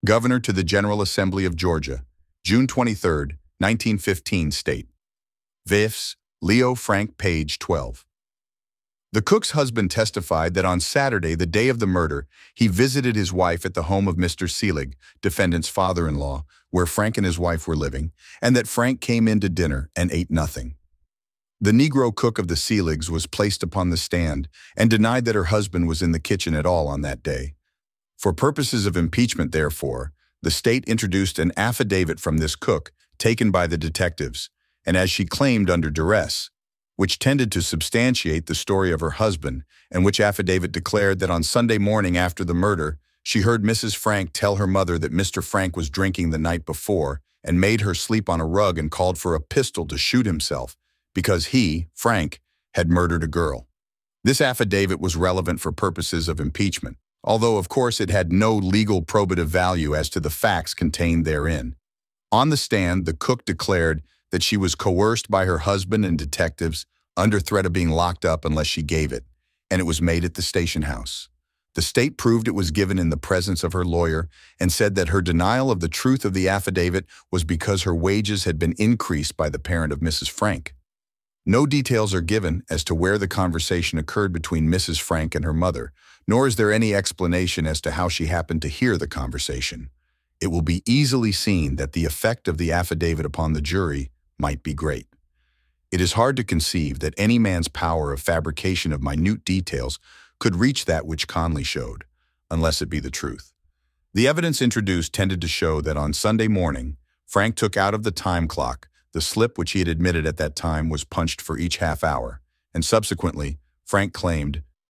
Governor to the General Assembly of Georgia, June 23, 1915, state. Vifs, Leo Frank, page 12. The cook's husband testified that on Saturday, the day of the murder, he visited his wife at the home of Mr. Selig, defendant's father-in-law, where Frank and his wife were living, and that Frank came in to dinner and ate nothing. The Negro cook of the Seligs was placed upon the stand and denied that her husband was in the kitchen at all on that day. For purposes of impeachment, therefore, the state introduced an affidavit from this cook, taken by the detectives, and as she claimed under duress, which tended to substantiate the story of her husband, and which affidavit declared that on Sunday morning after the murder, she heard Mrs. Frank tell her mother that Mr. Frank was drinking the night before and made her sleep on a rug and called for a pistol to shoot himself because he, Frank, had murdered a girl. This affidavit was relevant for purposes of impeachment, although of course it had no legal probative value as to the facts contained therein. On the stand, the cook declared that she was coerced by her husband and detectives under threat of being locked up unless she gave it, and it was made at the station house. The state proved it was given in the presence of her lawyer and said that her denial of the truth of the affidavit was because her wages had been increased by the parent of Mrs. Frank. No details are given as to where the conversation occurred between Mrs. Frank and her mother, nor is there any explanation as to how she happened to hear the conversation. It will be easily seen that the effect of the affidavit upon the jury might be great. It is hard to conceive that any man's power of fabrication of minute details could reach that which Conley showed, unless it be the truth. The evidence introduced tended to show that on Sunday morning, Frank took out of the time clock the slip which he had admitted at that time was punched for each half hour, and subsequently, Frank claimed